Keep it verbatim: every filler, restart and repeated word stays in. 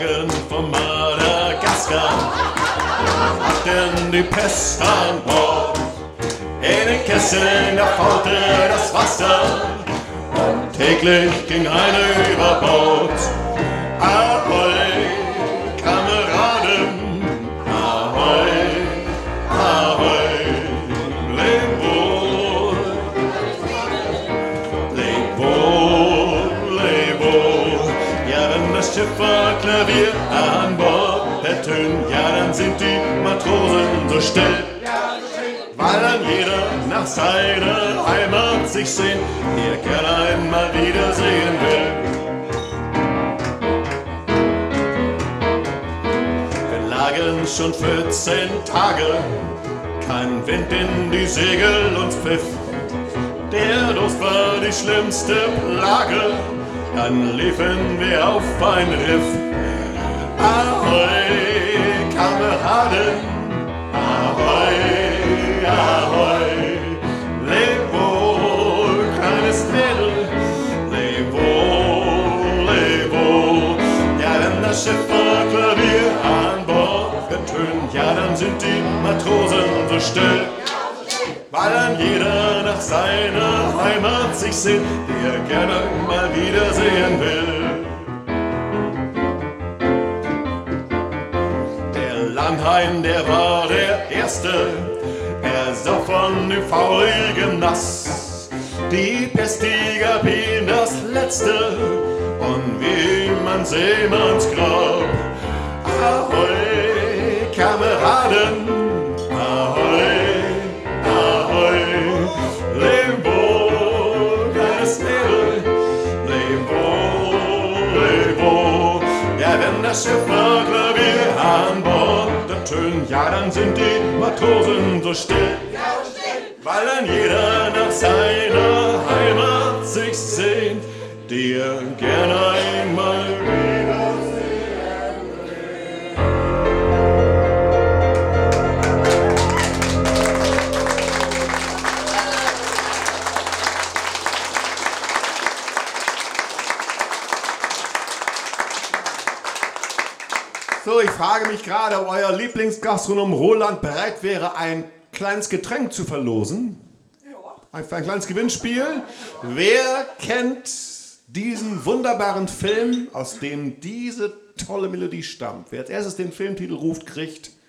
Wagen von Madagaskar hatten die Pest an Bord. In den Kesseln, da faulte das Wasser und täglich ging einer über Bord. Ahoi, Kameraden, ahoi, ahoi, leb wohl, leb wohl, leb wohl. Ja, wenn das Schiff war Klavier an Bord ertönt, ja, dann sind die Matrosen so still, weil dann jeder nach seiner Heimat sich sehnt, die er gerne einmal wiedersehen will. Wir lagen schon vierzehn Tage, kein Wind in die Segel und pfiff. Der Durst war die schlimmste Plage, dann liefen wir auf ein Riff. Ahoi, Kameraden, ahoi, ahoi, leb wohl, kleines Mädel, leb wohl, leb wohl. Ja, wenn das Schiff war Klavier an Bord getönt, ja, dann sind die Matrosen so still, weil dann jeder nach seiner Heimat sich sehnt, die er gerne mal wiedersehen will. Der Landhain, der war der Erste, er sah von dem faurigen Nass. Die Pest, die gab ihm das Letzte und wie man Seemanns Grab. Ahoi, Kameraden, ahoi, ahoi, leb wohl, kleines Mädel, leb wohl, leb wohl. Ja, wenn das Schiff war Klavier an Bord ertönt, ja, dann sind die Matrosen so still, weil dann jeder nach seiner Heimat sich sehnt, die er gerne einmal wiedersehen will. So, ich frage mich gerade, ob euer Lieblingsgastronom Roland bereit wäre, ein kleines Getränk zu verlosen. Ein, ein kleines Gewinnspiel. Wer kennt diesen wunderbaren Film, aus dem diese tolle Melodie stammt? Wer als erstes den Filmtitel ruft, kriegt